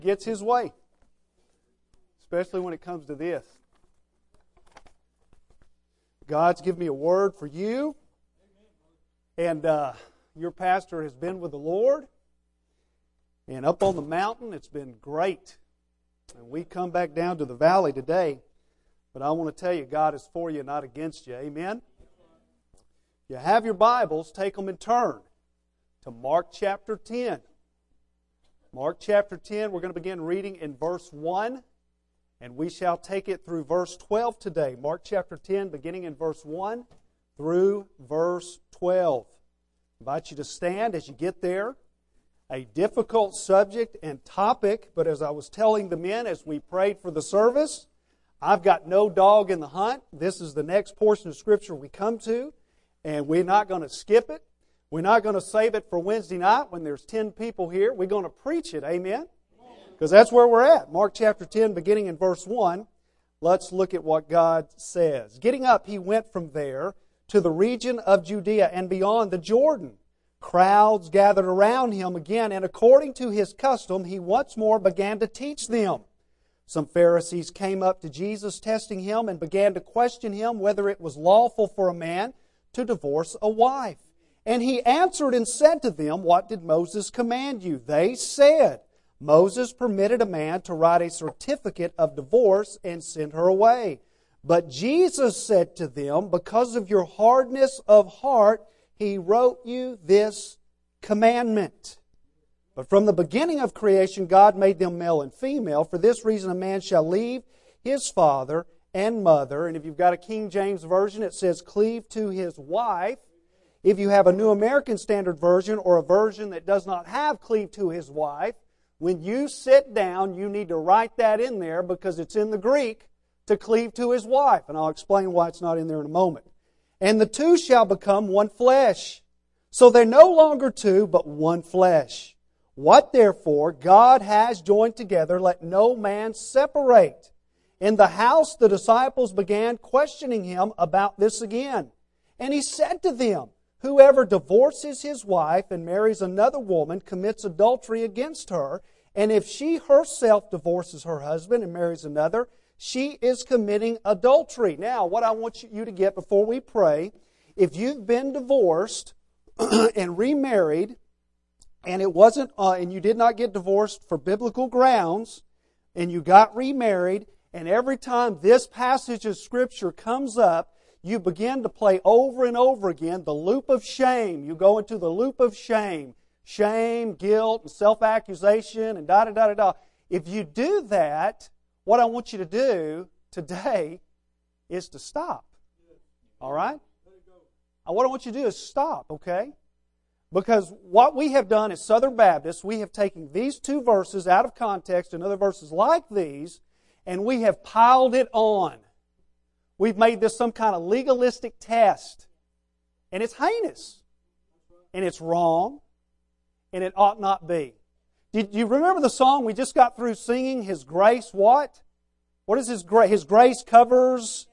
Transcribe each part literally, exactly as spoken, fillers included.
gets his way, especially when it comes to this. God's given me a word for you, and uh, your pastor has been with the Lord, and up on the mountain it's been great. And we come back down to the valley today, but I want to tell you, God is for you, not against you. Amen? You have your Bibles, take them and turn to Mark chapter ten. Mark chapter ten, we're going to begin reading in verse one, and we shall take it through verse twelve today. Mark chapter ten, beginning in verse one through verse twelve. I invite you to stand as you get there. A difficult subject and topic, but as I was telling the men as we prayed for the service, I've got no dog in the hunt. This is the next portion of Scripture we come to, and we're not going to skip it. We're not going to save it for Wednesday night when there's ten people here. We're going to preach it, amen? Because that's where we're at. Mark chapter ten, beginning in verse one. Let's look at what God says. Getting up, he went from there to the region of Judea and beyond the Jordan. Crowds gathered around him again, and according to his custom, he once more began to teach them. Some Pharisees came up to Jesus, testing him, and began to question him whether it was lawful for a man to divorce a wife. And he answered and said to them, "What did Moses command you?" They said, "Moses permitted a man to write a certificate of divorce and send her away." But Jesus said to them, "Because of your hardness of heart, he wrote you this commandment. But from the beginning of creation, God made them male and female. For this reason, a man shall leave his father and mother." And if you've got a King James Version, it says, "cleave to his wife." If you have a New American Standard Version or a version that does not have "cleave to his wife," when you sit down, you need to write that in there because it's in the Greek to cleave to his wife. And I'll explain why it's not in there in a moment. "And the two shall become one flesh. So they're no longer two, but one flesh. What therefore God has joined together, let no man separate." In the house the disciples began questioning him about this again. And he said to them, "Whoever divorces his wife and marries another woman commits adultery against her. And if she herself divorces her husband and marries another, she is committing adultery." Now, what I want you to get before we pray, if you've been divorced and remarried, and it wasn't, uh, and you did not get divorced for biblical grounds, and you got remarried, and every time this passage of Scripture comes up, you begin to play over and over again the loop of shame. You go into the loop of shame. Shame, guilt, and self-accusation, and da-da-da-da-da. If you do that, what I want you to do today is to stop. All right? What I want you to do is stop, okay? Because what we have done as Southern Baptists, we have taken these two verses out of context and other verses like these, and we have piled it on. We've made this some kind of legalistic test. And it's heinous. And it's wrong. And it ought not be. Did you remember the song we just got through singing? His grace what? What is His grace? His grace covers,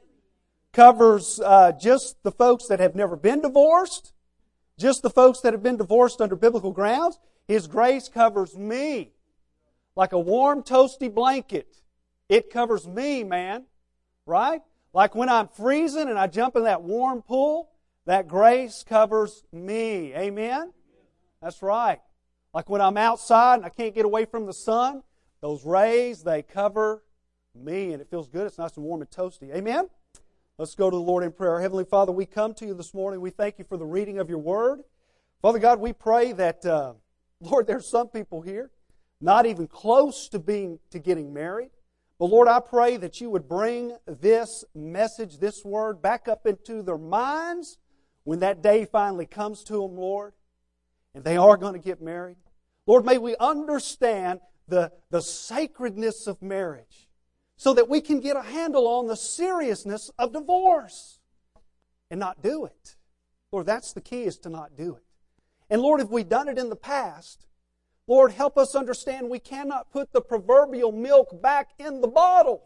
covers uh, just the folks that have never been divorced. Just the folks that have been divorced under biblical grounds. His grace covers me. Like a warm, toasty blanket. It covers me, man. Right? Like when I'm freezing and I jump in that warm pool, that grace covers me. Amen? That's right. Like when I'm outside and I can't get away from the sun, those rays, they cover me. And it feels good. It's nice and warm and toasty. Amen? Let's go to the Lord in prayer. Heavenly Father, we come to you this morning. We thank you for the reading of your word. Father God, we pray that, uh, Lord, there's some people here not even close to being to getting married. But Lord, I pray that you would bring this message, this word, back up into their minds when that day finally comes to them, Lord, and they are going to get married. Lord, may we understand the, the sacredness of marriage so that we can get a handle on the seriousness of divorce and not do it. Lord, that's the key, is to not do it. And Lord, if we've done it in the past, Lord, help us understand we cannot put the proverbial milk back in the bottle.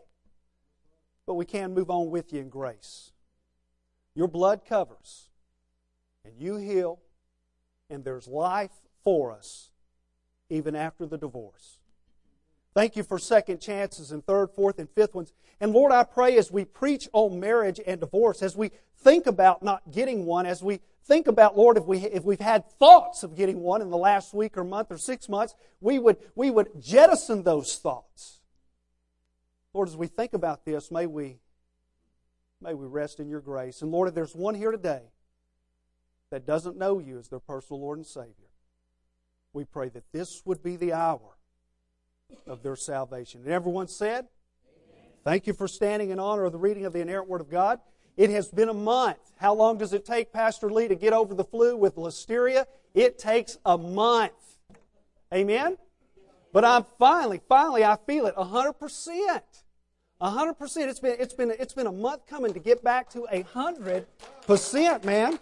But we can move on with you in grace. Your blood covers, and you heal, and there's life for us even after the divorce. Thank you for second chances and third, fourth, and fifth ones. And Lord, I pray as we preach on marriage and divorce, as we think about not getting one, as we think about, Lord, if, we, if we've had thoughts of getting one in the last week or month or six months, we would, we would jettison those thoughts. Lord, as we think about this, may we, may we rest in your grace. And Lord, if there's one here today that doesn't know you as their personal Lord and Savior, we pray that this would be the hour of their salvation. And everyone said, amen. Thank you for standing in honor of the reading of the inerrant Word of God. It has been a month. How long does it take Pastor Lee to get over the flu with listeria? It takes a month. Amen? But I'm finally, finally, I feel it one hundred percent. one hundred percent. It's been, it's been, it's been a month coming to get back to one hundred percent, man.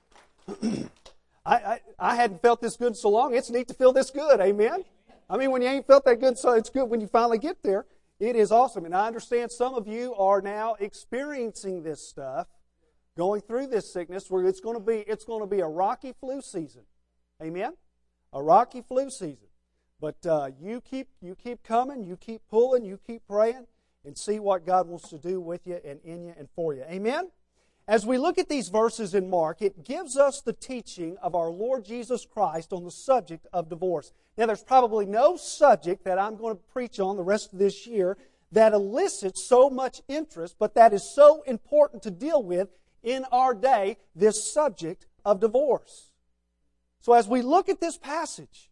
I, I, I hadn't felt this good so long. It's neat to feel this good. Amen? I mean, when you ain't felt that good, so it's good when you finally get there. It is awesome. And I understand some of you are now experiencing this stuff, going through this sickness, where it's going to be, it's going to be a rocky flu season. Amen? A rocky flu season. But uh, you keep you keep coming, you keep pulling, you keep praying, and see what God wants to do with you and in you and for you. Amen? As we look at these verses in Mark, it gives us the teaching of our Lord Jesus Christ on the subject of divorce. Now, there's probably no subject that I'm going to preach on the rest of this year that elicits so much interest, but that is so important to deal with in our day, this subject of divorce. So as we look at this passage,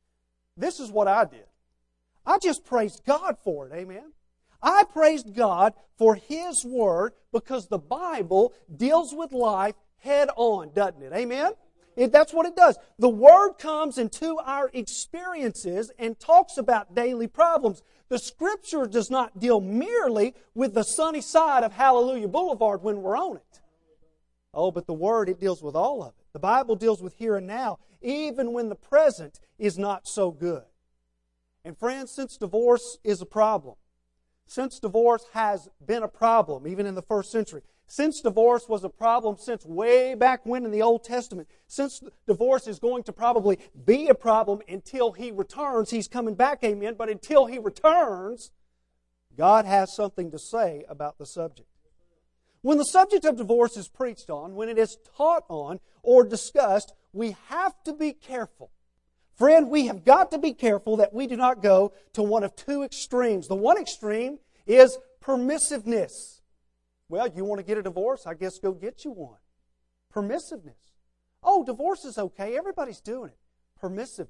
this is what I did. I just praised God for it, amen? I praised God for His Word because the Bible deals with life head on, doesn't it? Amen? It, that's what it does. The Word comes into our experiences and talks about daily problems. The Scripture does not deal merely with the sunny side of Hallelujah Boulevard when we're on it. Oh, but the Word, it deals with all of it. The Bible deals with here and now, even when the present is not so good. And friends, since divorce is a problem, since divorce has been a problem, even in the first century, since divorce was a problem since way back when in the Old Testament, since divorce is going to probably be a problem until He returns, He's coming back, amen, but until He returns, God has something to say about the subject. When the subject of divorce is preached on, when it is taught on or discussed, we have to be careful. Friend, we have got to be careful that we do not go to one of two extremes. The one extreme is permissiveness. Well, you want to get a divorce? I guess go get you one. Permissiveness. Oh, divorce is okay. Everybody's doing it. Permissiveness.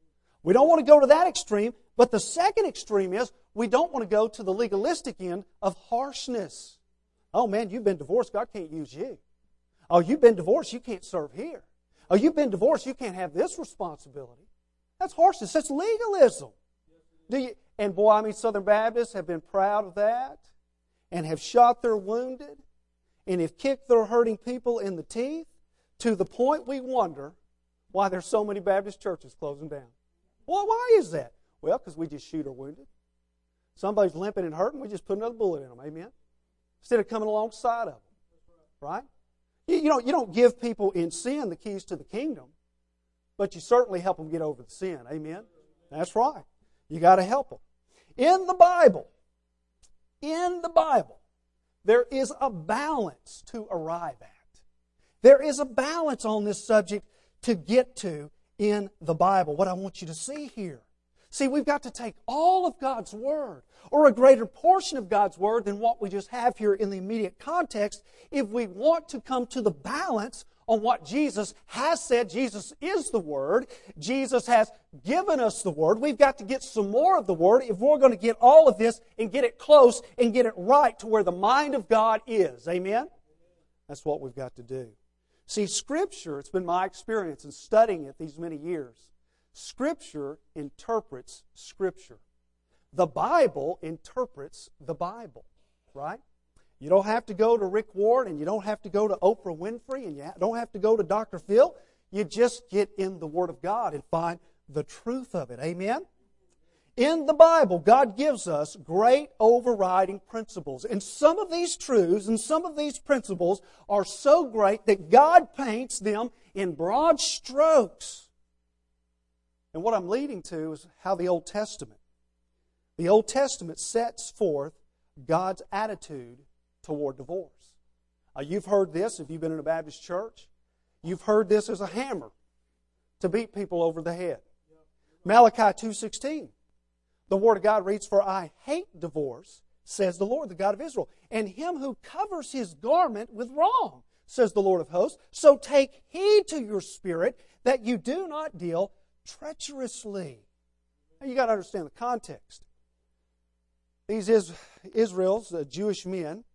We don't want to go to that extreme, but the second extreme is we don't want to go to the legalistic end of harshness. Oh man, you've been divorced, God can't use you. Oh, you've been divorced, you can't serve here. Oh, you've been divorced, you can't have this responsibility. That's harshness. That's legalism. Do you? And boy, I mean, Southern Baptists have been proud of that and have shot their wounded and have kicked their hurting people in the teeth to the point we wonder why there's so many Baptist churches closing down. Well, why is that? Well, because we just shoot our wounded. Somebody's limping and hurting, we just put another bullet in them. Amen? Instead of coming alongside of them. Right? You, you, don't, you don't give people in sin the keys to the kingdom, but you certainly help them get over the sin. Amen? That's right. You got to help them. In the Bible, in the Bible, there is a balance to arrive at. There is a balance on this subject to get to in the Bible. What I want you to see here. See, we've got to take all of God's Word, or a greater portion of God's Word than what we just have here in the immediate context, if we want to come to the balance on what Jesus has said. Jesus is the Word. Jesus has given us the Word. We've got to get some more of the Word if we're going to get all of this and get it close and get it right to where the mind of God is. Amen? That's what we've got to do. See, Scripture, it's been my experience in studying it these many years, Scripture interprets Scripture. The Bible interprets the Bible, right? You don't have to go to Rick Ward, and you don't have to go to Oprah Winfrey, and you don't have to go to Doctor Phil. You just get in the Word of God and find the truth of it. Amen? In the Bible, God gives us great overriding principles. And some of these truths and some of these principles are so great that God paints them in broad strokes. And what I'm leading to is how the Old Testament The Old Testament sets forth God's attitude toward divorce. Uh, you've heard this if you've been in a Baptist church. You've heard this as a hammer to beat people over the head. Malachi two sixteen. The Word of God reads, "For I hate divorce, says the Lord, the God of Israel, and him who covers his garment with wrong, says the Lord of hosts. So take heed to your spirit that you do not deal treacherously." Now you got to understand the context. These is Israel's uh, Jewish men,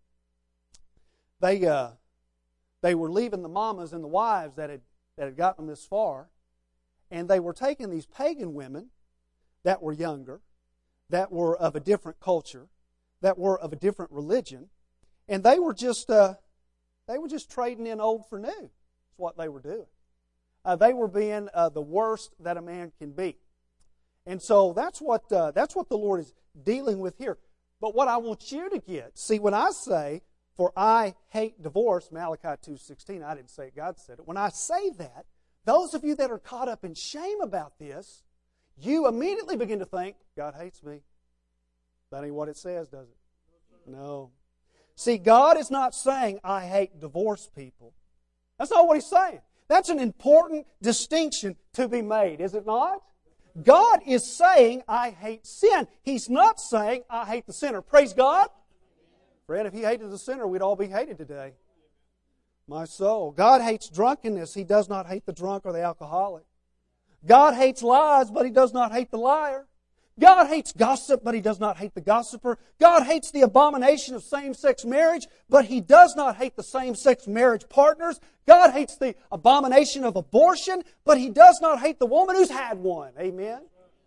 they uh, they were leaving the mamas and the wives that had that had gotten them this far, and they were taking these pagan women that were younger, that were of a different culture, that were of a different religion, and they were just uh, they were just trading in old for new. That's what they were doing. Uh, they were being uh, the worst that a man can be. And so that's what uh, that's what the Lord is dealing with here. But what I want you to get, see, when I say, "For I hate divorce," Malachi two sixteen, I didn't say it, God said it. When I say that, those of you that are caught up in shame about this, you immediately begin to think, God hates me. That ain't what it says, does it? No. See, God is not saying, "I hate divorced people." That's not what He's saying. That's an important distinction to be made, is it not? God is saying, "I hate sin." He's not saying, "I hate the sinner." Praise God. Friend, if He hated the sinner, we'd all be hated today. My soul. God hates drunkenness. He does not hate the drunk or the alcoholic. God hates lies, but He does not hate the liar. God hates gossip, but He does not hate the gossiper. God hates the abomination of same-sex marriage, but He does not hate the same-sex marriage partners. God hates the abomination of abortion, but He does not hate the woman who's had one. Amen?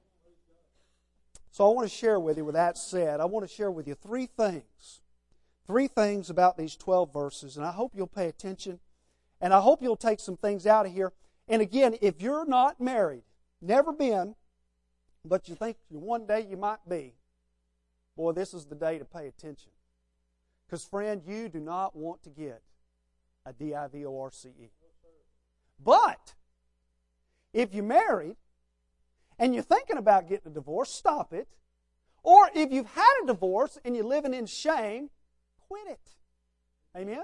So I want to share with you, with that said, I want to share with you three things. Three things about these twelve verses, and I hope you'll pay attention, and I hope you'll take some things out of here. And again, if you're not married, never been, but you think one day you might be, boy, this is the day to pay attention. Because, friend, you do not want to get a D I V O R C E. But, if you're married, and you're thinking about getting a divorce, stop it. Or if you've had a divorce and you're living in shame, quit it. Amen?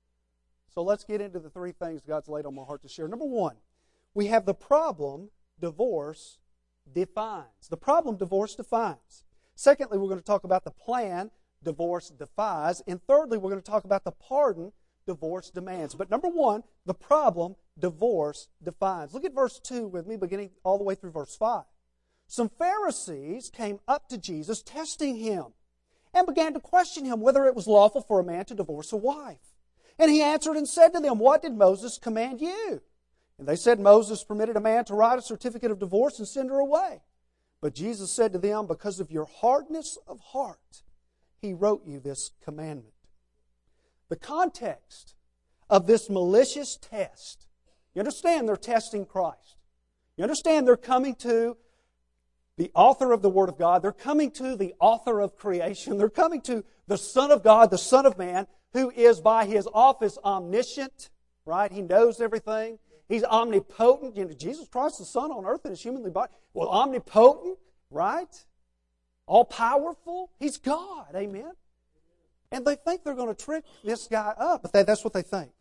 So let's get into the three things God's laid on my heart to share. Number one, we have the problem divorce defines. The problem divorce defines. Secondly, we're going to talk about the plan divorce defies. And thirdly, we're going to talk about the pardon divorce demands. But number one, the problem divorce defines. Look at verse two with me, beginning all the way through verse five. Some Pharisees came up to Jesus, testing Him, and began to question Him whether it was lawful for a man to divorce a wife. And He answered and said to them, "What did Moses command you?" And they said, "Moses permitted a man to write a certificate of divorce and send her away." But Jesus said to them, "Because of your hardness of heart, He wrote you this commandment." The context of this malicious test, you understand they're testing Christ. You understand they're coming to the author of the Word of God. They're coming to the author of creation. They're coming to the Son of God, the Son of Man, who is by His office omniscient, right? He knows everything. He's omnipotent. You know, Jesus Christ, the Son on earth in His humanly body. Well, omnipotent, right? All-powerful. He's God. Amen? And they think they're going to trick this guy up. But they, that's what they think.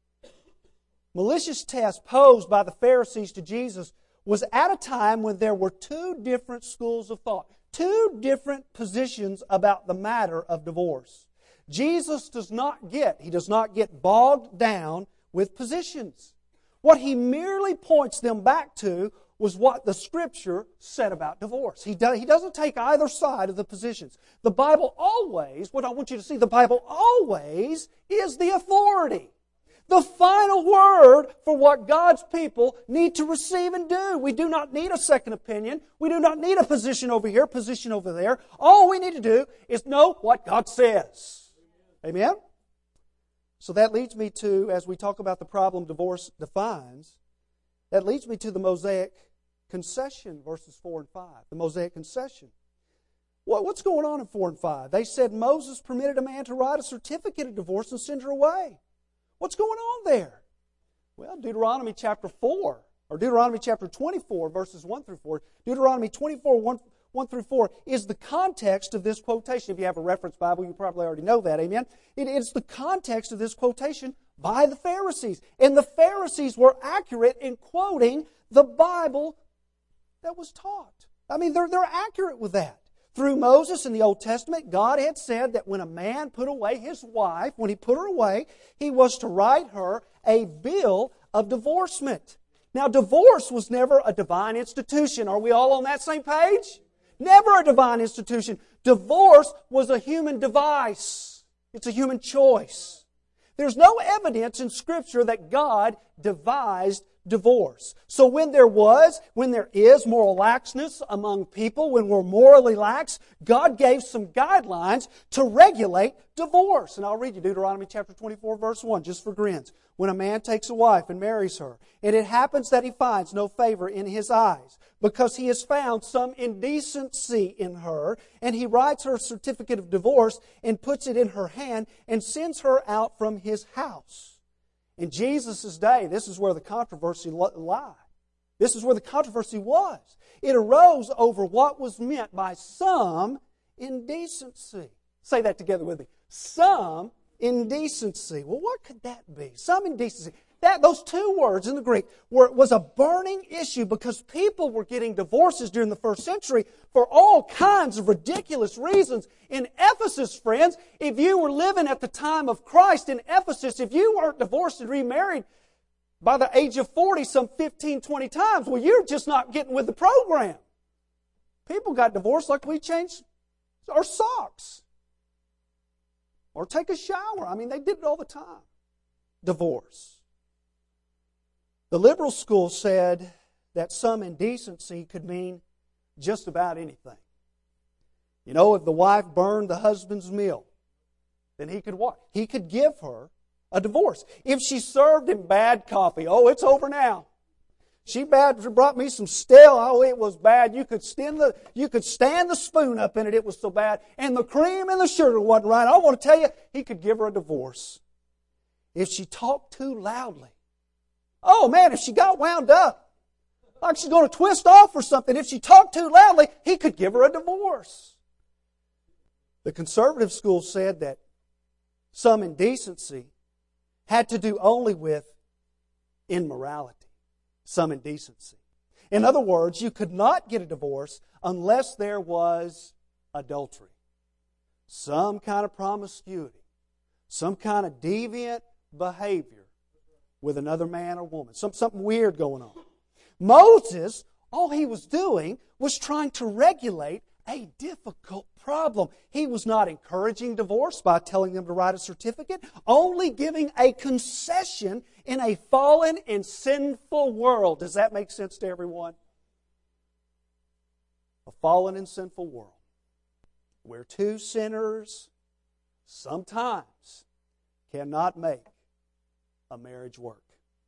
Malicious test posed by the Pharisees to Jesus was at a time when there were two different schools of thought. Two different positions about the matter of divorce. Jesus does not get, He does not get bogged down with positions. What He merely points them back to was what the Scripture said about divorce. He, do, he doesn't take either side of the positions. The Bible always, what I want you to see, the Bible always is the authority. The final word for what God's people need to receive and do. We do not need a second opinion. We do not need a position over here, position over there. All we need to do is know what God says. Amen? So that leads me to, as we talk about the problem divorce defines, that leads me to the Mosaic concession, verses four and five. The Mosaic concession. What, what's going on in four and five? They said Moses permitted a man to write a certificate of divorce and send her away. What's going on there? Well, Deuteronomy chapter four, or Deuteronomy chapter twenty-four, verses one through four. Deuteronomy twenty-four, one, one through four, is the context of this quotation. If you have a reference Bible, you probably already know that, amen? It is the context of this quotation by the Pharisees. And the Pharisees were accurate in quoting the Bible that was taught. I mean, they're, they're accurate with that. Through Moses in the Old Testament, God had said that when a man put away his wife, when he put her away, he was to write her a bill of divorcement. Now, divorce was never a divine institution. Are we all on that same page? Never a divine institution. Divorce was a human device. It's a human choice. There's no evidence in Scripture that God devised divorce. So when there was, when there is moral laxness among people, when we're morally lax, God gave some guidelines to regulate divorce. And I'll read you Deuteronomy chapter twenty-four, verse one, just for grins. When a man takes a wife and marries her, and it happens that he finds no favor in his eyes, because he has found some indecency in her, and he writes her a certificate of divorce and puts it in her hand and sends her out from his house. In Jesus' day, this is where the controversy lied. This is where the controversy was. It arose over what was meant by some indecency. Say that together with me. Some indecency. Well, what could that be? Some indecency. That, those two words in the Greek were, was a burning issue because people were getting divorces during the first century for all kinds of ridiculous reasons. In Ephesus, friends, if you were living at the time of Christ in Ephesus, if you weren't divorced and remarried by the age of forty some fifteen, twenty times, well, you're just not getting with the program. People got divorced like we changed our socks or take a shower. I mean, they did it all the time. Divorce. The liberal school said that some indecency could mean just about anything. You know, if the wife burned the husband's meal, then he could what? He could give her a divorce. If she served him bad coffee, oh, it's over now. She bad, brought me some stale, oh, it was bad. You could stand the, you could stand the spoon up in it, it was so bad. And the cream and the sugar wasn't right. I want to tell you, he could give her a divorce. If she talked too loudly, oh man, if she got wound up, like she's going to twist off or something, if she talked too loudly, he could give her a divorce. The conservative school said that some indecency had to do only with immorality. Some indecency. In other words, you could not get a divorce unless there was adultery. Some kind of promiscuity. Some kind of deviant behavior with another man or woman. Some, something weird going on. Moses, all he was doing was trying to regulate a difficult problem. He was not encouraging divorce by telling them to write a certificate, only giving a concession in a fallen and sinful world. Does that make sense to everyone? A fallen and sinful world where two sinners sometimes cannot make a marriage work.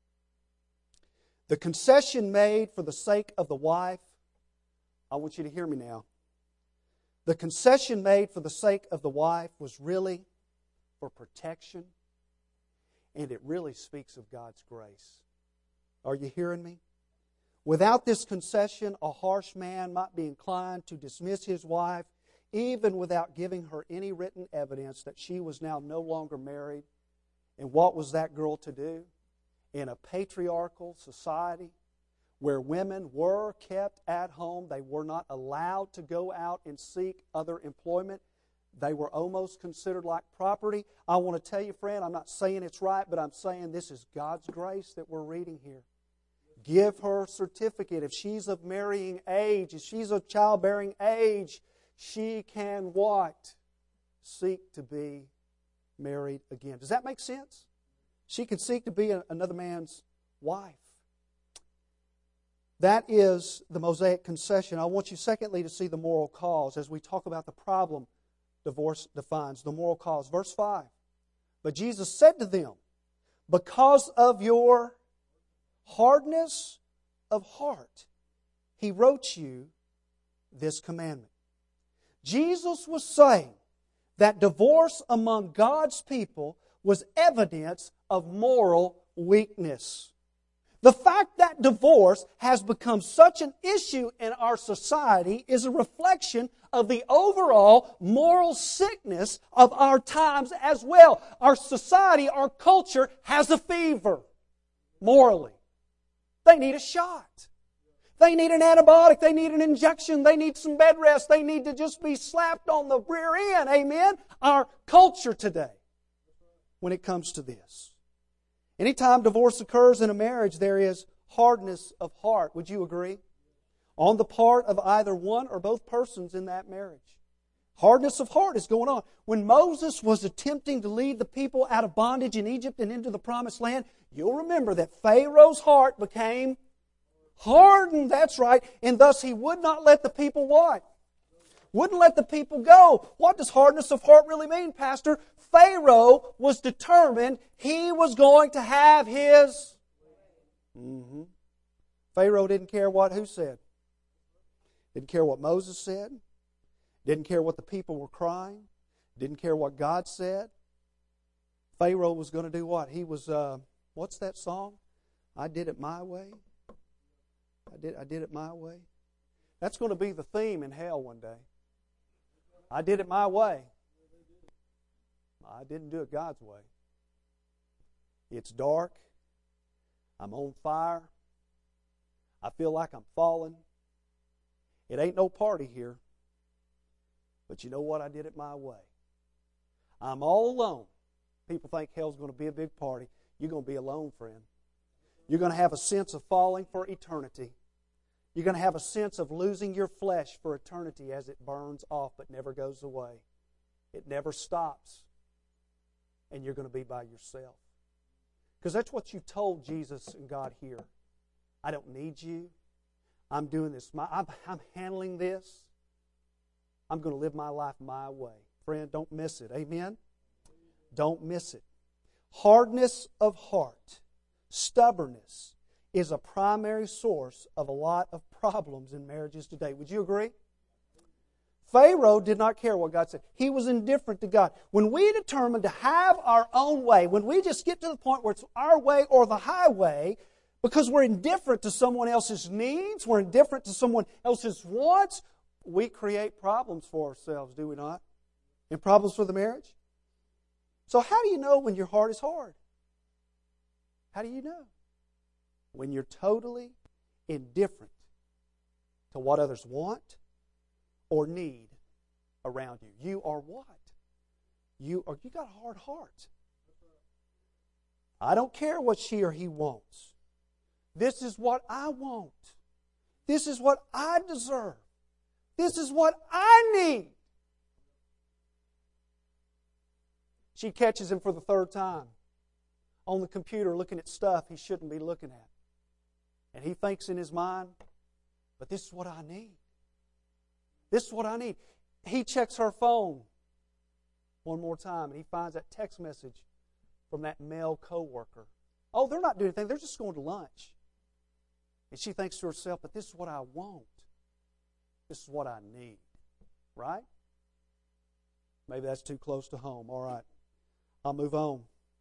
The concession made for the sake of the wife, I want you to hear me now. The concession made for the sake of the wife was really for protection, and it really speaks of God's grace. Are you hearing me? Without this concession, a harsh man might be inclined to dismiss his wife, even without giving her any written evidence that she was now no longer married. And what was that girl to do? In a patriarchal society where women were kept at home, they were not allowed to go out and seek other employment. They were almost considered like property. I want to tell you, friend, I'm not saying it's right, but I'm saying this is God's grace that we're reading here. Give her a certificate. If she's of marrying age, if she's of childbearing age, she can what? Seek to be married again. Does that make sense? She can seek to be a, another man's wife. That is the Mosaic concession. I want you, secondly, to see the moral cause as we talk about the problem divorce defines. The moral cause. Verse five. But Jesus said to them, because of your hardness of heart, He wrote you this commandment. Jesus was saying that divorce among God's people was evidence of moral weakness. The fact that divorce has become such an issue in our society is a reflection of the overall moral sickness of our times as well. Our society, our culture has a fever morally. They need a shot. They need an antibiotic. They need an injection. They need some bed rest. They need to just be slapped on the rear end. Amen? Our culture today, when it comes to this. Anytime divorce occurs in a marriage, there is hardness of heart. Would you agree? On the part of either one or both persons in that marriage. Hardness of heart is going on. When Moses was attempting to lead the people out of bondage in Egypt and into the Promised Land, you'll remember that Pharaoh's heart became hardened. That's right. And thus he would not let the people what? Wouldn't let the people go. What does hardness of heart really mean, Pastor? Pharaoh was determined he was going to have his... Mm-hmm. Pharaoh didn't care what who said. Didn't care what Moses said. Didn't care what the people were crying. Didn't care what God said. Pharaoh was going to do what? He was, uh, what's that song? I did it my way. I did, I did it my way. That's going to be the theme in hell one day. I did it my way. I didn't do it God's way. It's dark. I'm on fire. I feel like I'm falling. It ain't no party here. But you know what? I did it my way. I'm all alone. People think hell's going to be a big party. You're going to be alone, friend. You're going to have a sense of falling for eternity. You're going to have a sense of losing your flesh for eternity as it burns off but never goes away. It never stops. And you're going to be by yourself. Because that's what you told Jesus and God here. I don't need you. I'm doing this. My, I'm, I'm handling this. I'm going to live my life my way. Friend, don't miss it. Amen? Don't miss it. Hardness of heart, stubbornness, is a primary source of a lot of problems in marriages today. Would you agree? Pharaoh did not care what God said. He was indifferent to God. When we determine to have our own way, when we just get to the point where it's our way or the highway, because we're indifferent to someone else's needs, we're indifferent to someone else's wants, we create problems for ourselves, do we not? And problems for the marriage? So how do you know when your heart is hard? How do you know? When you're totally indifferent to what others want or need around you. You are what? You are you got a hard heart. I don't care what she or he wants. This is what I want. This is what I deserve. This is what I need. She catches him for the third time on the computer looking at stuff he shouldn't be looking at. And he thinks in his mind, but this is what I need. This is what I need. He checks her phone one more time and he finds that text message from that male coworker. Oh, they're not doing anything. They're just going to lunch. And she thinks to herself, but this is what I want. This is what I need. Right? Maybe that's too close to home. All right. I'll move on.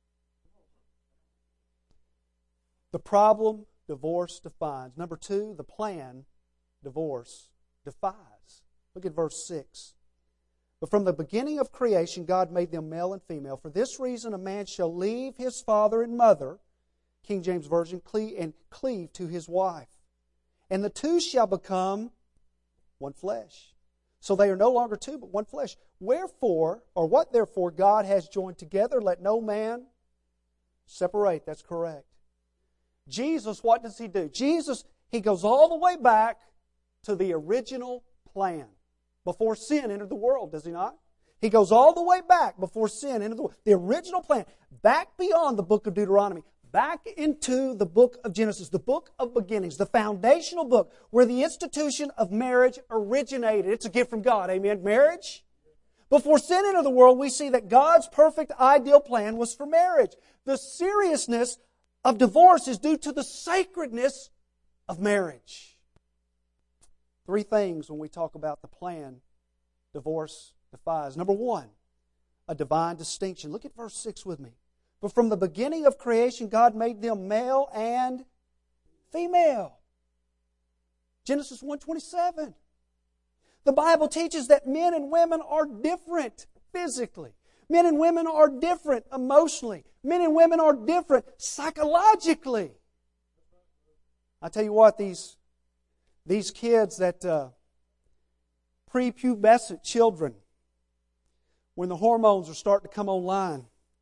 The problem divorce defines. Number two, the plan divorce defies. Look at verse six. But from the beginning of creation, God made them male and female. For this reason, a man shall leave his father and mother, King James Version, and cleave to his wife. And the two shall become one flesh. So they are no longer two, but one flesh. Wherefore, or what therefore God has joined together, let no man separate. That's correct. Jesus, what does He do? Jesus, He goes all the way back to the original plan. Before sin entered the world, does He not? He goes all the way back before sin entered the world. The original plan. Back beyond the book of Deuteronomy. Back into the book of Genesis. The book of beginnings. The foundational book where the institution of marriage originated. It's a gift from God. Amen. Marriage. Before sin entered the world, we see that God's perfect ideal plan was for marriage. The seriousness of divorce is due to the sacredness of marriage. Three things when we talk about the plan divorce defies. Number one, a divine distinction. Look at verse six with me. But from the beginning of creation, God made them male and female. Genesis one twenty-seven. The Bible teaches that men and women are different physically. Men and women are different emotionally. Men and women are different psychologically. I tell you what, these, these kids that uh, prepubescent children, when the hormones are starting to come online,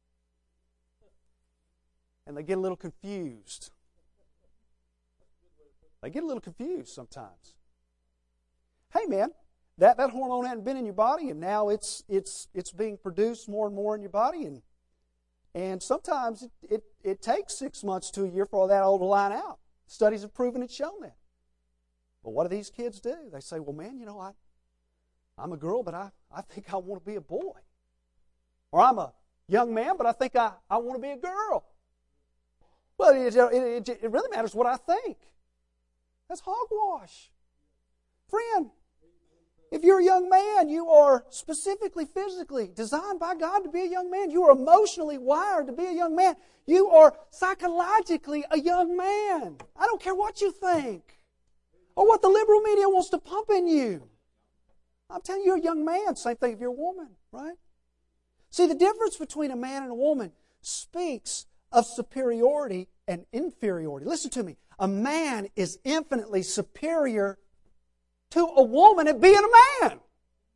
and they get a little confused. They get a little confused sometimes. Hey man, that, that hormone hadn't been in your body, and now it's it's it's being produced more and more in your body, and and sometimes it, it, it takes six months to a year for all that all to line out. Studies have proven it's shown that. But what do these kids do? They say, well man, you know, I I'm a girl, but I, I think I want to be a boy. Or I'm a young man, but I think I, I want to be a girl. Well, it, it, it really matters what I think. That's hogwash. Friend, if you're a young man, you are specifically physically designed by God to be a young man. You are emotionally wired to be a young man. You are psychologically a young man. I don't care what you think or what the liberal media wants to pump in you. I'm telling you, you're a young man. Same thing if you're a woman, right? See, the difference between a man and a woman speaks of superiority and inferiority. Listen to me. A man is infinitely superior to a woman at being a man.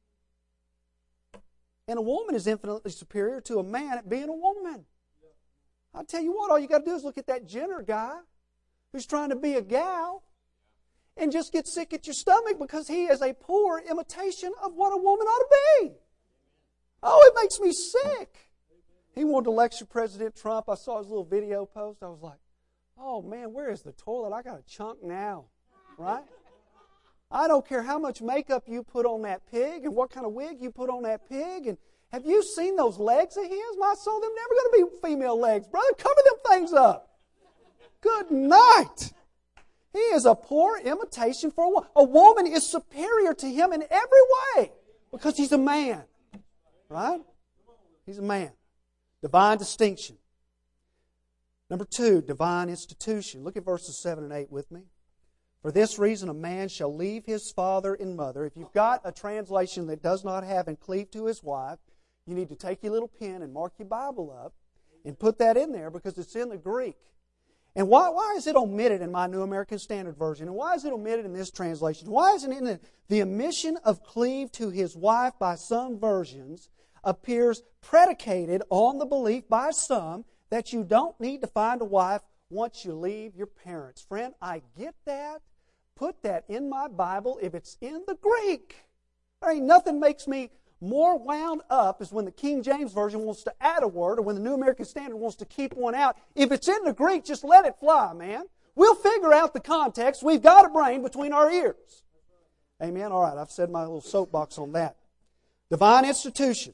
And a woman is infinitely superior to a man at being a woman. I'll tell you what, all you got to do is look at that Jenner guy who's trying to be a gal and just get sick at your stomach because he is a poor imitation of what a woman ought to be. Oh, it makes me sick. He wanted to lecture President Trump. I saw his little video post. I was like, oh man, where is the toilet? I got a chunk now, right? I don't care how much makeup you put on that pig and what kind of wig you put on that pig. And have you seen those legs of his? My soul, they're never going to be female legs. Brother, cover them things up. Good night. He is a poor imitation for a woman. A woman is superior to him in every way because he's a man. Right? He's a man. Divine distinction. Number two, divine institution. Look at verses seven and eight with me. For this reason a man shall leave his father and mother. If you've got a translation that does not have and cleave to his wife, you need to take your little pen and mark your Bible up and put that in there because it's in the Greek. And why, why is it omitted in my New American Standard Version? And why is it omitted in this translation? Why isn't it in the, the omission of cleave to his wife by some versions appears predicated on the belief by some that you don't need to find a wife once you leave your parents. Friend, I get that. Put that in my Bible if it's in the Greek. There ain't nothing makes me more wound up is when the King James Version wants to add a word or when the New American Standard wants to keep one out. If it's in the Greek, just let it fly, man. We'll figure out the context. We've got a brain between our ears. Amen? All right, I've said my little soapbox on that. Divine institution.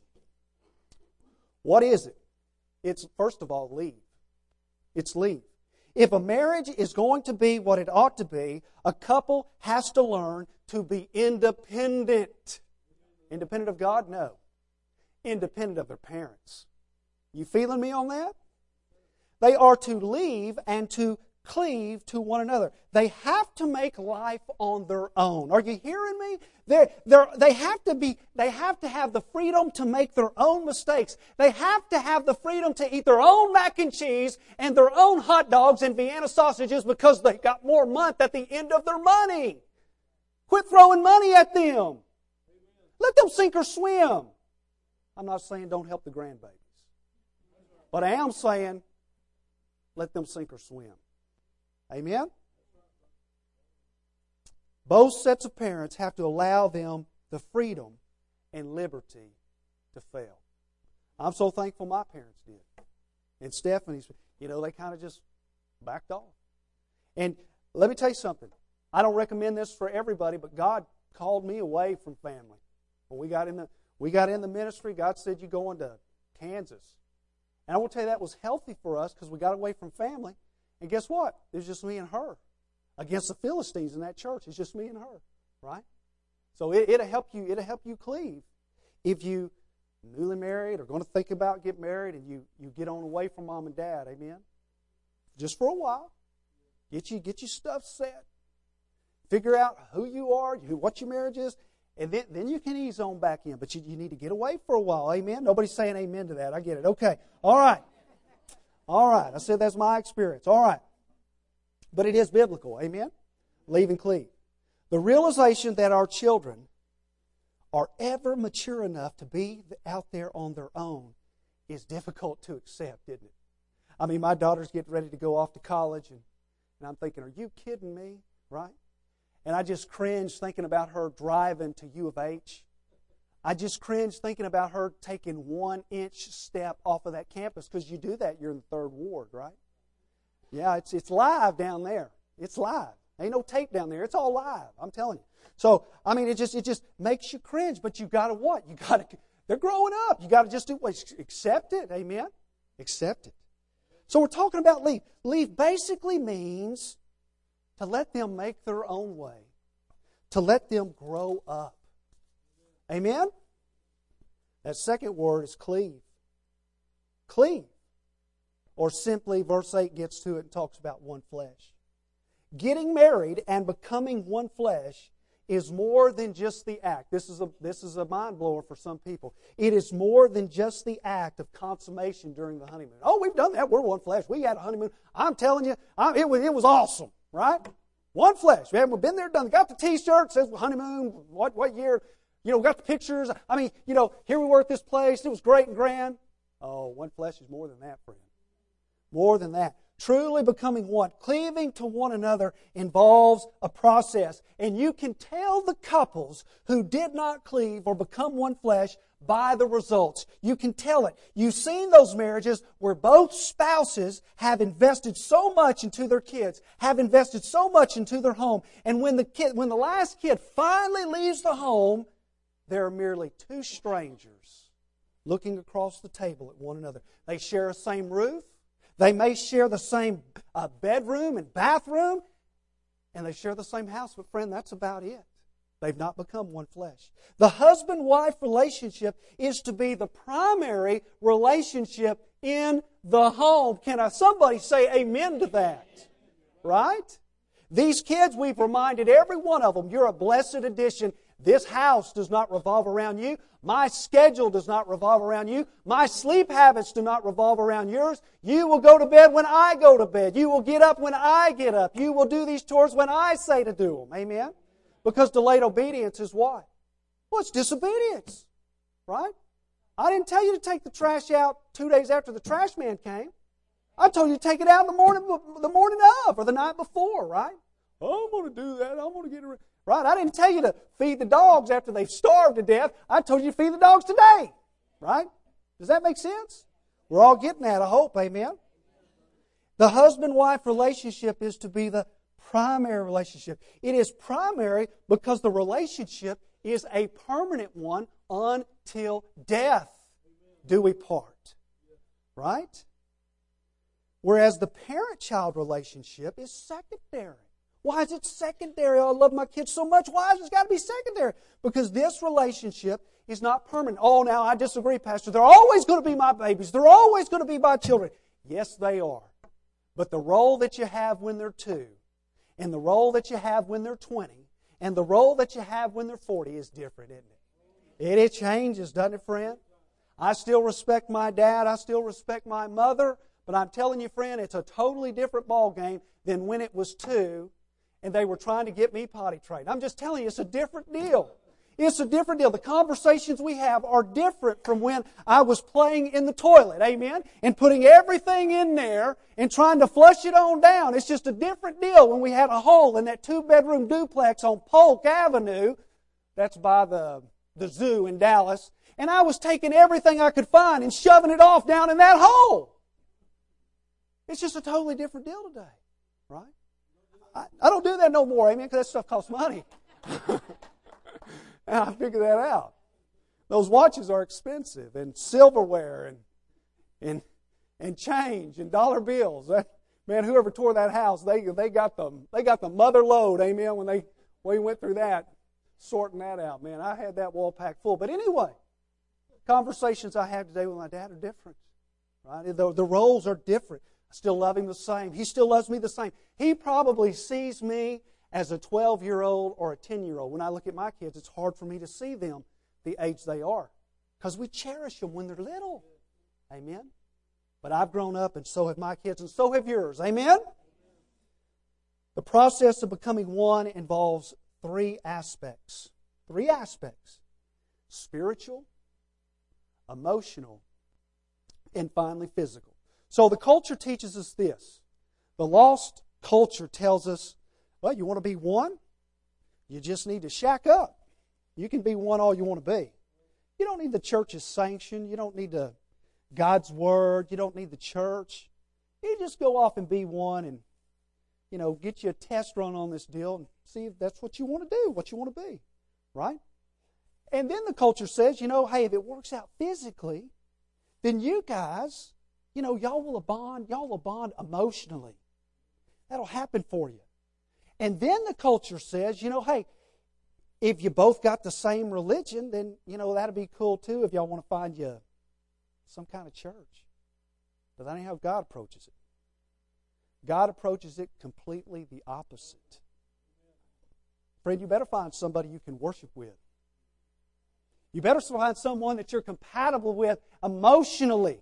What is it? It's, first of all, leave. It's leave. If a marriage is going to be what it ought to be, a couple has to learn to be independent. Independent of God? No. Independent of their parents. You feeling me on that? They are to leave and to cleave to one another. They have to make life on their own. Are you hearing me? They're, they're, they have to be. They have to have the freedom to make their own mistakes. They have to have the freedom to eat their own mac and cheese and their own hot dogs and Vienna sausages because they got more month at the end of their money. Quit throwing money at them. Let them sink or swim. I'm not saying don't help the grandbabies. But I am saying let them sink or swim. Amen? Both sets of parents have to allow them the freedom and liberty to fail. I'm so thankful my parents did. And Stephanie's, you know, they kind of just backed off. And let me tell you something. I don't recommend this for everybody, but God called me away from family. When we got in the we got in the ministry, God said, you're going to Kansas. And I will tell you that was healthy for us because we got away from family. And guess what? It was just me and her. Against the Philistines in that church. It's just me and her. Right? So it, it'll help you, it'll help you cleave. If you newly married or going to think about getting married and you, you get on away from mom and dad. Amen? Just for a while. Get you, get your stuff set. Figure out who you are, who, what your marriage is, and then, then you can ease on back in. But you, you need to get away for a while. Amen? Nobody's saying amen to that. I get it. Okay. All right. All right. I said that's my experience. All right. But it is biblical. Amen? Leave and cleave. The realization that our children are ever mature enough to be out there on their own is difficult to accept, isn't it? I mean, my daughter's getting ready to go off to college, and, and I'm thinking, are you kidding me? Right? And I just cringe thinking about her driving to U of H. I just cringe thinking about her taking one inch step off of that campus, because you do that, you're in the third ward, right? Yeah, it's it's live down there. It's live. Ain't no tape down there. It's all live. I'm telling you. So, I mean, it just it just makes you cringe, but you got to what? You got to. They're growing up. You got to just do what? Accept it. Amen. Accept it. So we're talking about leave. Leave basically means to let them make their own way, to let them grow up. Amen? That second word is cleave. Cleave. Or simply, verse eight gets to it and talks about one flesh. Getting married and becoming one flesh is more than just the act. This is a, this is a mind blower for some people. It is more than just the act of consummation during the honeymoon. Oh, we've done that. We're one flesh. We had a honeymoon. I'm telling you, I, it was, it was awesome. Right? One flesh. We haven't been there, done. Got the T-shirt, says honeymoon, what what year? You know, got the pictures. I mean, you know, here we were at this place. It was great and grand. Oh, one flesh is more than that, friend. More than that. Truly becoming one, cleaving to one another involves a process. And you can tell the couples who did not cleave or become one flesh by the results. You can tell it. You've seen those marriages where both spouses have invested so much into their kids, have invested so much into their home, and when the kid, when the last kid finally leaves the home, they're merely two strangers looking across the table at one another. They share the same roof. They may share the same uh, bedroom and bathroom, and they share the same house, but friend, that's about it. They've not become one flesh. The husband-wife relationship is to be the primary relationship in the home. Can I, somebody say amen to that? Right? These kids, we've reminded every one of them, you're a blessed addition. This house does not revolve around you. My schedule does not revolve around you. My sleep habits do not revolve around yours. You will go to bed when I go to bed. You will get up when I get up. You will do these chores when I say to do them. Amen? Because delayed obedience is what? Well, it's disobedience. Right? I didn't tell you to take the trash out two days after the trash man came. I told you to take it out in the morning, the morning of, or the night before, right? Oh, I'm going to do that. I'm going to get it. Right? I didn't tell you to feed the dogs after they've starved to death. I told you to feed the dogs today. Right? Does that make sense? We're all getting that, I hope. Amen? The husband-wife relationship is to be the primary relationship. It is primary because the relationship is a permanent one until death do we part. Right? Whereas the parent-child relationship is secondary. Why is it secondary? Oh, I love my kids so much. Why has it got to be secondary? Because this relationship is not permanent. Oh, now I disagree, Pastor. They're always going to be my babies. They're always going to be my children. Yes, they are. But the role that you have when they're two, and the role that you have when they're twenty, and the role that you have when they're forty is different, isn't it? It, it changes, doesn't it, friend? I still respect my dad. I still respect my mother. But I'm telling you, friend, it's a totally different ballgame than when it was two and they were trying to get me potty trained. I'm just telling you, it's a different deal. It's a different deal. The conversations we have are different from when I was playing in the toilet, amen, and putting everything in there and trying to flush it on down. It's just a different deal when we had a hole in that two-bedroom duplex on Polk Avenue. That's by the, the zoo in Dallas. And I was taking everything I could find and shoving it off down in that hole. It's just a totally different deal today, right? I, I don't do that no more, amen, because that stuff costs money. And I figured that out. Those watches are expensive, and silverware, and and and change, and dollar bills. That, man, whoever tore that house, they they got the they got the mother load, amen. When they we went through that, sorting that out, man, I had that wall packed full. But anyway, conversations I have today with my dad are different, right? The, the roles are different. I still love him the same. He still loves me the same. He probably sees me as a twelve-year-old or a ten-year-old. When I look at my kids, it's hard for me to see them the age they are because we cherish them when they're little. Amen? But I've grown up, and so have my kids, and so have yours. Amen? The process of becoming one involves three aspects. Three aspects. Spiritual, emotional, and finally physical. So the culture teaches us this. The lost culture tells us, well, you want to be one? You just need to shack up. You can be one all you want to be. You don't need the church's sanction. You don't need the God's Word. You don't need the church. You just go off and be one and, you know, get you a test run on this deal and see if that's what you want to do, what you want to be. Right? And then the culture says, you know, hey, if it works out physically, then you guys, you know, y'all will bond, y'all will bond emotionally. That'll happen for you. And then the culture says, you know, hey, if you both got the same religion, then, you know, that'd be cool too if y'all want to find you some kind of church. But that ain't how God approaches it. God approaches it completely the opposite. Friend, you better find somebody you can worship with. You better find someone that you're compatible with emotionally.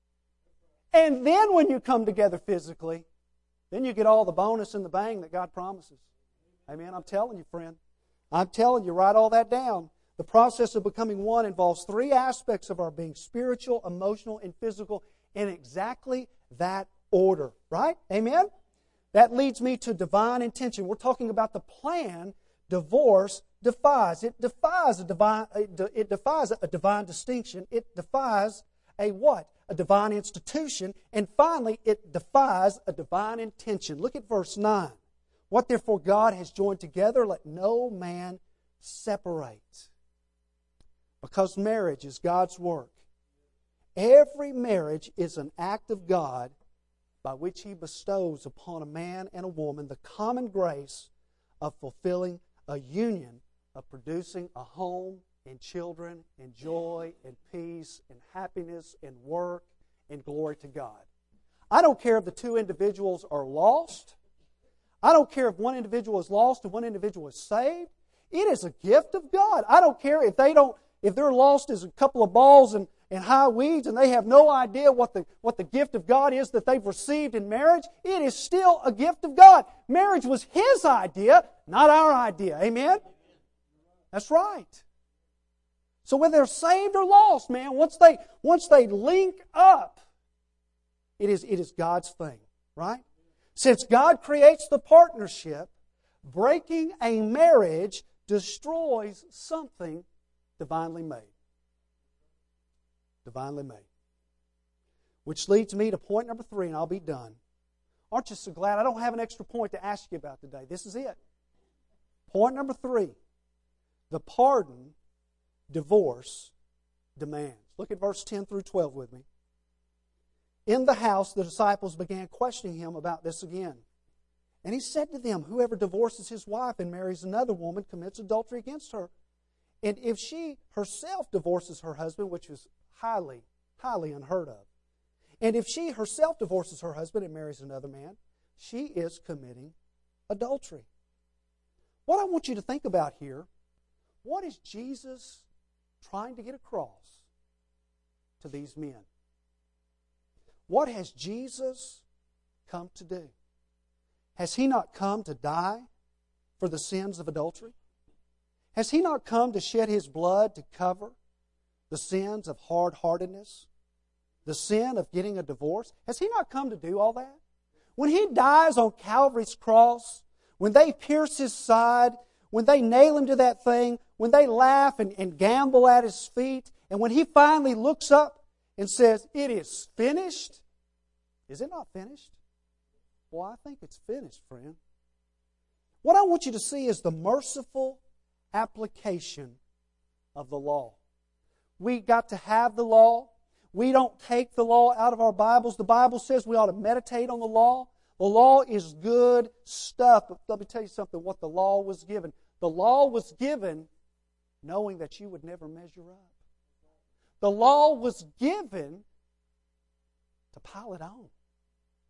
And then when you come together physically, then you get all the bonus and the bang that God promises. Amen. I'm telling you, friend. I'm telling you, write all that down. The process of becoming one involves three aspects of our being: spiritual, emotional, and physical, in exactly that order. Right? Amen? That leads me to divine intention. We're talking about the plan divorce defies. It defies a divine, it defies a divine distinction. It defies a what? A divine institution. And finally, it defies a divine intention. Look at verse nine. What therefore God has joined together, let no man separate. Because marriage is God's work. Every marriage is an act of God by which He bestows upon a man and a woman the common grace of fulfilling a union, of producing a home and children and joy and peace and happiness and work and glory to God. I don't care if the two individuals are lost. I don't care if one individual is lost and one individual is saved. It is a gift of God. I don't care if they don't, if they're lost as a couple of balls and, and high weeds and they have no idea what the, what the gift of God is that they've received in marriage. It is still a gift of God. Marriage was His idea, not our idea. Amen? That's right. So whether they're saved or lost, man, once they once they link up, it is it is God's thing, right? Since God creates the partnership, breaking a marriage destroys something divinely made. Divinely made. Which leads me to point number three, and I'll be done. Aren't you so glad I don't have an extra point to ask you about today? This is it. Point number three. The pardon divorce demands. Look at verse ten through twelve with me. In the house, the disciples began questioning Him about this again. And He said to them, whoever divorces his wife and marries another woman commits adultery against her. And if she herself divorces her husband, which is highly, highly unheard of, and if she herself divorces her husband and marries another man, she is committing adultery. What I want you to think about here, what is Jesus trying to get across to these men? What has Jesus come to do? Has He not come to die for the sins of adultery? Has He not come to shed His blood to cover the sins of hard-heartedness? The sin of getting a divorce? Has He not come to do all that? When He dies on Calvary's cross, when they pierce His side, when they nail Him to that thing, when they laugh and, and gamble at His feet, and when He finally looks up and says, it is finished, is it not finished? Well, I think it's finished, friend. What I want you to see is the merciful application of the law. We got to have the law. We don't take the law out of our Bibles. The Bible says we ought to meditate on the law. The law is good stuff. But let me tell you something, what the law was given. The law was given knowing that you would never measure up. The law was given to pile it on.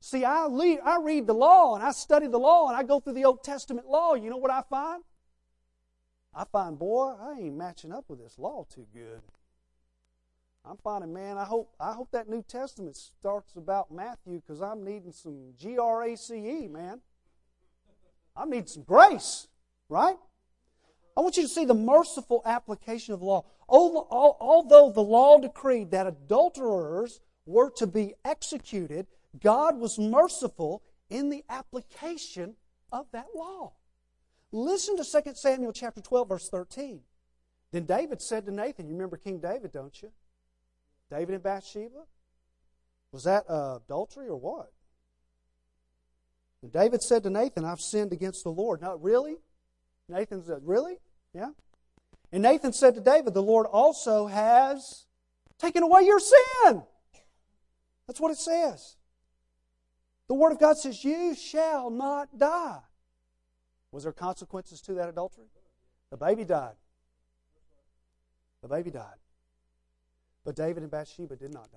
See, I, lead, I read the law and I study the law and I go through the Old Testament law. You know what I find? I find, boy, I ain't matching up with this law too good. I'm finding, man, I hope I hope that New Testament starts about Matthew because I'm needing some G R A C E, man. I'm needing some grace, right? I want you to see the merciful application of the law. Although the law decreed that adulterers were to be executed, God was merciful in the application of that law. Listen to Second Samuel chapter twelve, verse thirteen. Then David said to Nathan, you remember King David, don't you? David and Bathsheba? Was that uh, adultery or what? And David said to Nathan, I've sinned against the Lord. No, really? Nathan said, really? Yeah. And Nathan said to David, the Lord also has taken away your sin. That's what it says. The Word of God says, you shall not die. Was there consequences to that adultery? The baby died. The baby died. But David and Bathsheba did not die.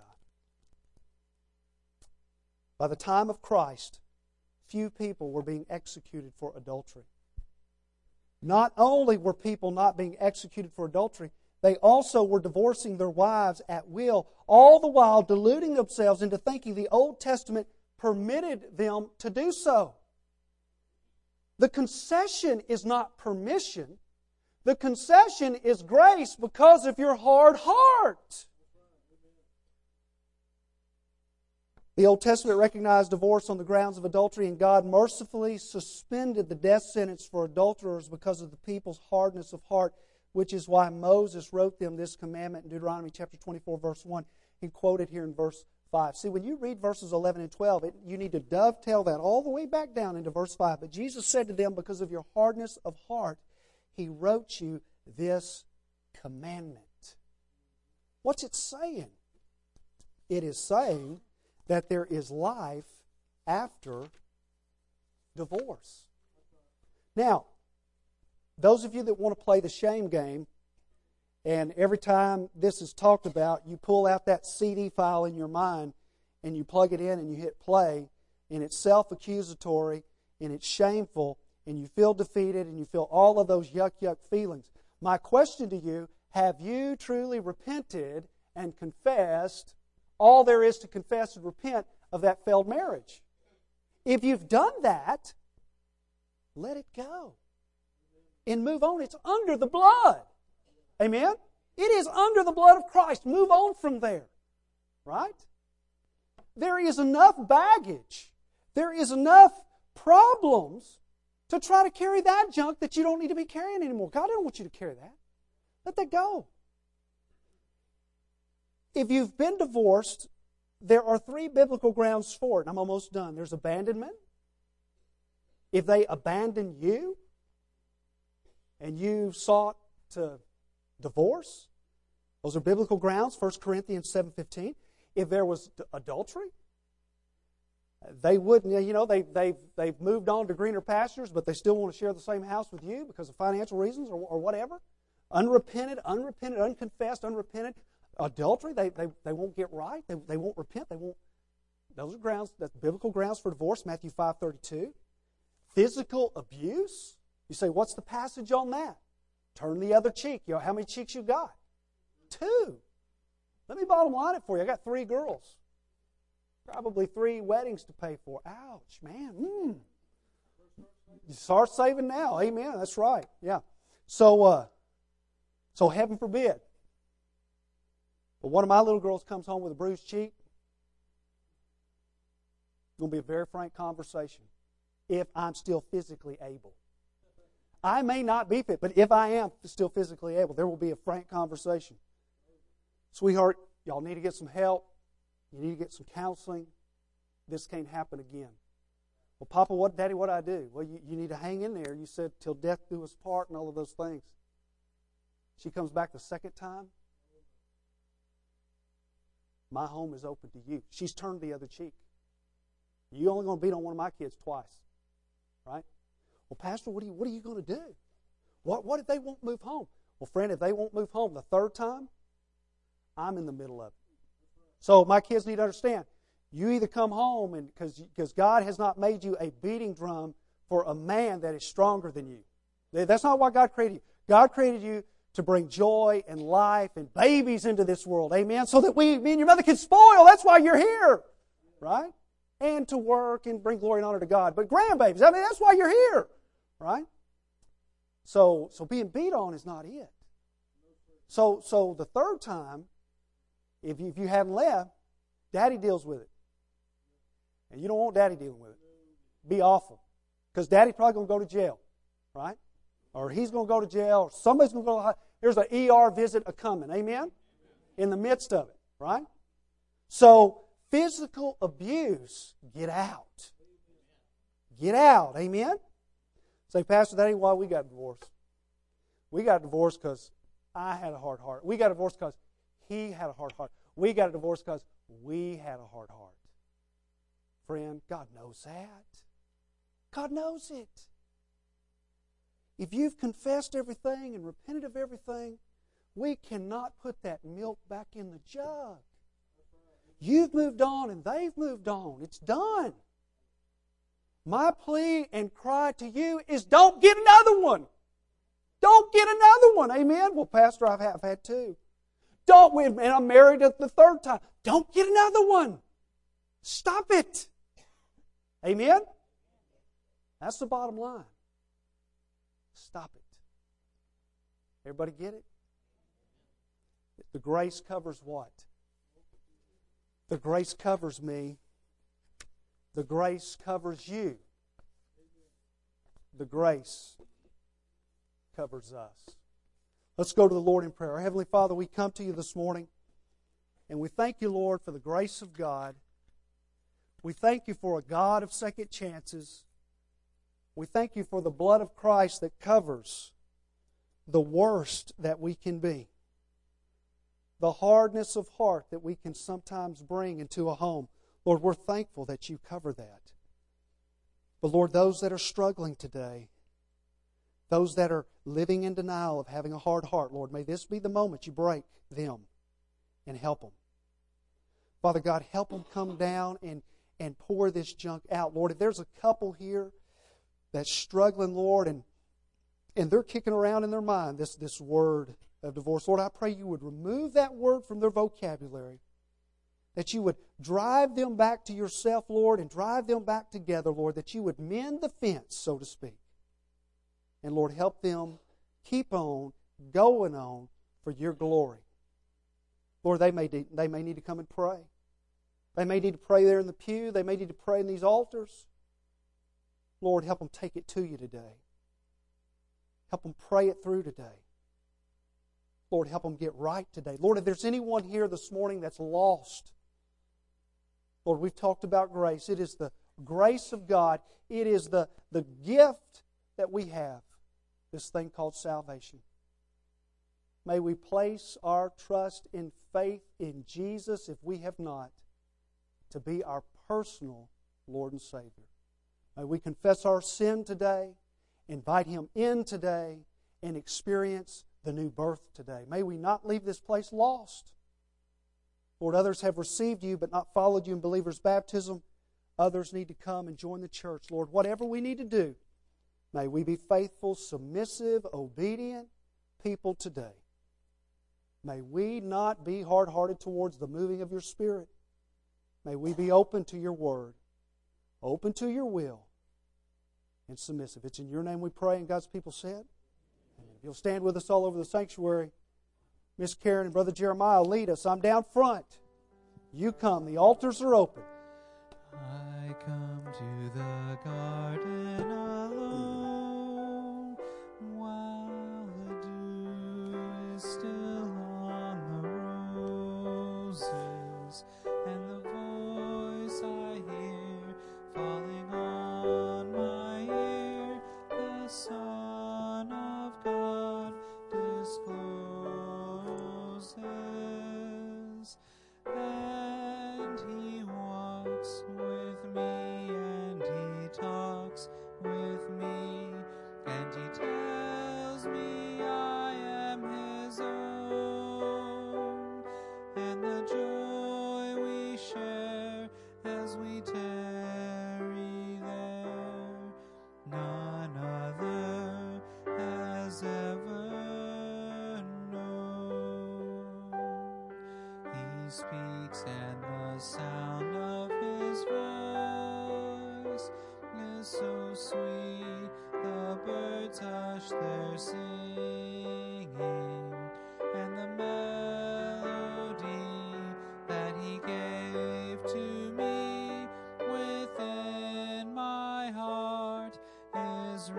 By the time of Christ, few people were being executed for adultery. Not only were people not being executed for adultery, they also were divorcing their wives at will, all the while deluding themselves into thinking the Old Testament permitted them to do so. The concession is not permission. The concession is grace because of your hard heart. The Old Testament recognized divorce on the grounds of adultery, and God mercifully suspended the death sentence for adulterers because of the people's hardness of heart, which is why Moses wrote them this commandment in Deuteronomy chapter twenty-four, verse one, and quoted here in verse five. See, when you read verses eleven and twelve, it, you need to dovetail that all the way back down into verse five. But Jesus said to them, because of your hardness of heart, He wrote you this commandment. What's it saying? It is saying that there is life after divorce. Now, those of you that want to play the shame game, and every time this is talked about, you pull out that C D file in your mind and you plug it in and you hit play, and it's self-accusatory and it's shameful and you feel defeated and you feel all of those yuck, yuck feelings. My question to you, have you truly repented and confessed all there is to confess and repent of that failed marriage? If you've done that, let it go and move on. It's under the blood. Amen? It is under the blood of Christ. Move on from there. Right? There is enough baggage. There is enough problems to try to carry that junk that you don't need to be carrying anymore. God doesn't want you to carry that. Let that go. If you've been divorced, there are three biblical grounds for it. I'm almost done. There's abandonment. If they abandon you and you sought to divorce, those are biblical grounds. First Corinthians seven fifteen. If there was adultery, they wouldn't, you know, they, they've, they've moved on to greener pastures, but they still want to share the same house with you because of financial reasons or, or whatever. Unrepented, unrepented, unconfessed, unrepented. Adultery, they, they, they won't get right. They, they won't repent. They won't. Those are grounds, that's biblical grounds for divorce, Matthew five thirty-two. Physical abuse. You say, what's the passage on that? Turn the other cheek. You know, how many cheeks you got? Two. Let me bottom line it for you. I got three girls. Probably three weddings to pay for. Ouch, man. Mm. You start saving now. Amen. That's right. Yeah. So, uh, so heaven forbid. But one of my little girls comes home with a bruised cheek. It's going to be a very frank conversation. If I'm still physically able. I may not be fit, but if I am still physically able, there will be a frank conversation. Sweetheart, y'all need to get some help. You need to get some counseling. This can't happen again. Well, Papa, what, Daddy, what do I do? Well, you, you need to hang in there. You said, till death do us part and all of those things. She comes back the second time. My home is open to you. She's turned the other cheek. You're only going to beat on one of my kids twice. Right? Well, Pastor, what are you, what are you going to do? What, what if they won't move home? Well, friend, if they won't move home the third time, I'm in the middle of it. So my kids need to understand, You either come home and because because God has not made you a beating drum for a man that is stronger than you. That's not why God created you. God created you to bring joy and life and babies into this world. Amen. So that we, me and your mother can spoil. That's why you're here. Right? And to work and bring glory and honor to God. But grandbabies, I mean, that's why you're here. Right? So, so being beat on is not it. So, so the third time, if you, if you hadn't left, Daddy deals with it. And you don't want Daddy dealing with it. Be awful. Because Daddy's probably going to go to jail. Right? Or he's going to go to jail. Or somebody's going to go to There's an E R visit a-coming. Amen? In the midst of it. Right? So, physical abuse, get out. Get out. Amen? Say, Pastor, that ain't why we got divorced. We got divorced because I had a hard heart. We got divorced because he had a hard heart. We got a divorce because we had a hard heart. Friend, God knows that. God knows it. If you've confessed everything and repented of everything, we cannot put that milk back in the jug. You've moved on and they've moved on. It's done. My plea and cry to you is don't get another one. Don't get another one. Amen? Well, Pastor, I've had, I've had two. Don't, and I'm married at the third time. Don't get another one. Stop it. Amen? That's the bottom line. Stop it. Everybody get it? The grace covers what? The grace covers me. The grace covers you. The grace covers us. Let's go to the Lord in prayer. Our Heavenly Father, we come to you this morning, and we thank you, Lord, for the grace of God. We thank you for a God of second chances. We thank you for the blood of Christ that covers the worst that we can be, the hardness of heart that we can sometimes bring into a home. Lord, we're thankful that you cover that. But Lord, those that are struggling today, those that are living in denial of having a hard heart, Lord, may this be the moment you break them and help them. Father God, help them come down and, and pour this junk out. Lord, if there's a couple here that's struggling, Lord, and, and they're kicking around in their mind this, this word of divorce, Lord, I pray you would remove that word from their vocabulary, that you would drive them back to yourself, Lord, and drive them back together, Lord, that you would mend the fence, so to speak. And Lord, help them keep on going on for your glory. Lord, they may, they may need to come and pray. They may need to pray there in the pew. They may need to pray in these altars. Lord, help them take it to you today. Help them pray it through today. Lord, help them get right today. Lord, if there's anyone here this morning that's lost, Lord, we've talked about grace. It is the grace of God. It is the, the gift that we have, this thing called salvation. May we place our trust in faith in Jesus, if we have not, to be our personal Lord and Savior. May we confess our sin today, invite Him in today, and experience the new birth today. May we not leave this place lost. Lord, others have received you but not followed you in believer's baptism. Others need to come and join the church. Lord, whatever we need to do, may we be faithful, submissive, obedient people today. May we not be hard-hearted towards the moving of your Spirit. May we be open to your word, open to your will, and submissive. It's in your name we pray, and God's people said. If you'll stand with us all over the sanctuary, Miss Karen and Brother Jeremiah lead us. I'm down front. You come. The altars are open. I come to the garden alone while the dew is still on the roses, and the voice I hear falling on my ear, the Son of God discloses, and He walks with me, and He talks with me, and He tells me I am His own, and the joy we share he speaks, and the sound of his voice is so sweet. The birds hush their singing, and the melody that he gave to me within my heart is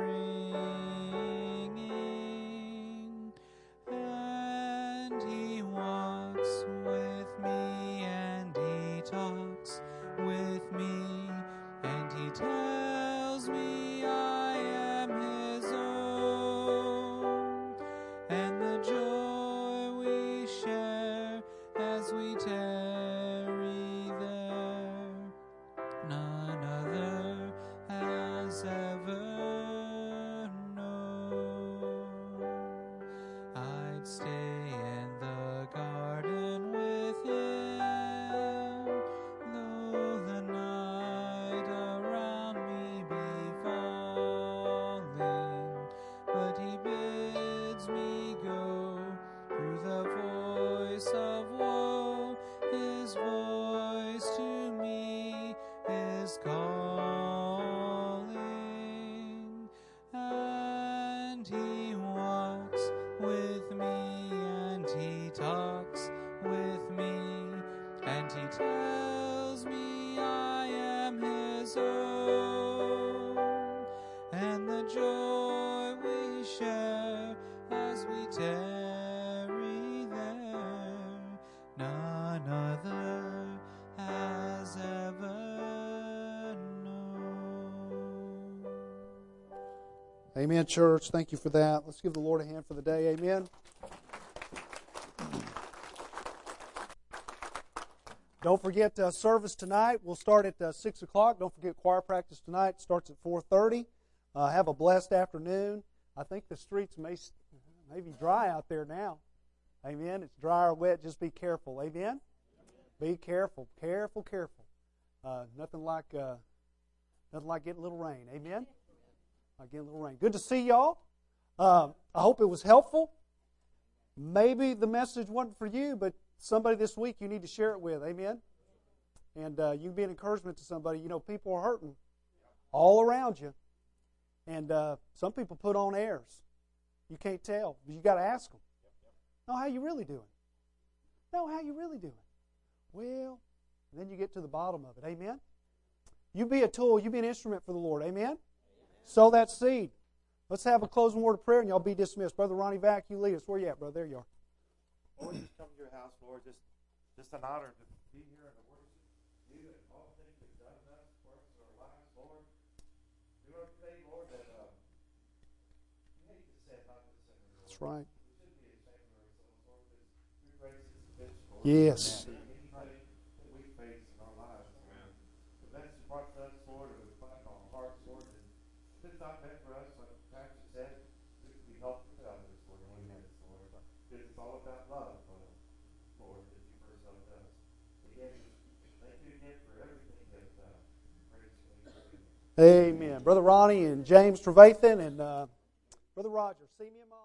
ringing. And he walks with me, and he talks with me, and he tells me I am his own, and the joy we share as we tarry there, none other has ever known. I'd stay in the garden with him, though the night around me be falling, but he bids me go through the voice of woe. His voice to me is calling, and he walks with me, and he talks with me, and he tells me I am his own, and the joy we share as we tarry there, none other has ever known. Amen, church. Thank you for that. Let's give the Lord a hand for the day. Amen. Don't forget uh, service tonight. We'll start at uh, six o'clock. Don't forget choir practice tonight. It starts at four thirty. Uh, have a blessed afternoon. I think the streets may, may be dry out there now. Amen. It's dry or wet. Just be careful. Amen. Be careful. Careful, careful. Uh, nothing like uh, nothing like getting a little rain. Amen. Like getting a little rain. Good to see y'all. Uh, I hope it was helpful. Maybe the message wasn't for you, but somebody this week you need to share it with. Amen. And uh, you can be an encouragement to somebody. You know, people are hurting all around you. And uh, some people put on airs. You can't tell. But you got to ask them. No, how you really doing? No, how you really doing? Well, and then you get to the bottom of it. Amen? You be a tool. You be an instrument for the Lord. Amen? Amen. Sow that seed. Let's have a closing word of prayer and y'all be dismissed. Brother Ronnie Vac, you lead us. Where you at, brother? There you are. Lord, just come to your house, Lord. Just, just an honor to be here and to worship you and all the things you've done in us, works in our lives, Lord. Do everything, Lord, that uh, you hate to say about this sinner, Lord. That's right. We should be ashamed of ourselves, Lord, because your grace is sufficient, Lord. Yes. Anything that we face in our lives, Lord. The message brought to us, Lord, it was back on our hearts, Lord. And if it's not meant for us, like the pastor said, we can be helpful to others, Lord, in this, Lord. Because it's all about love, Lord, Lord, that you first loved us. Again, thank you again for everything that uh, praise you. Amen. Brother Ronnie and James Trevathan and uh, Brother Roger, see me in my